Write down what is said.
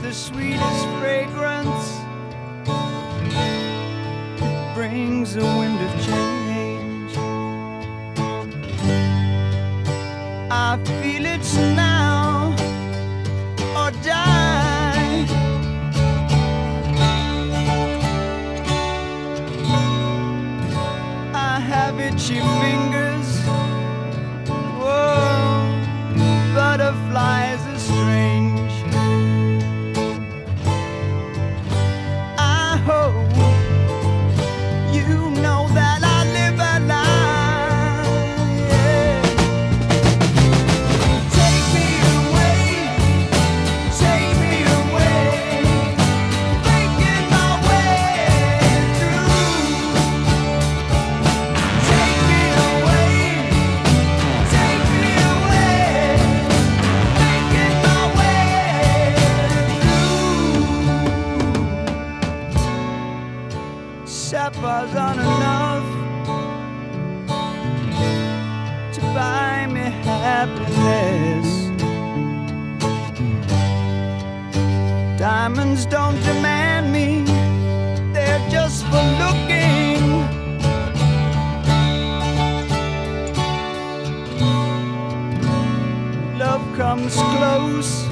the sweetest fragrance. It brings a wind of change. I feel it's now or die. I have itchy fingers. Whoa, butterflies are strange. I hope you know that I live a lie. Yeah. Take me away, making my way through. Take me away, making my way through. Sapphires aren't enough to buy me happiness. Diamonds don't demand me, they're just for looking. Love comes close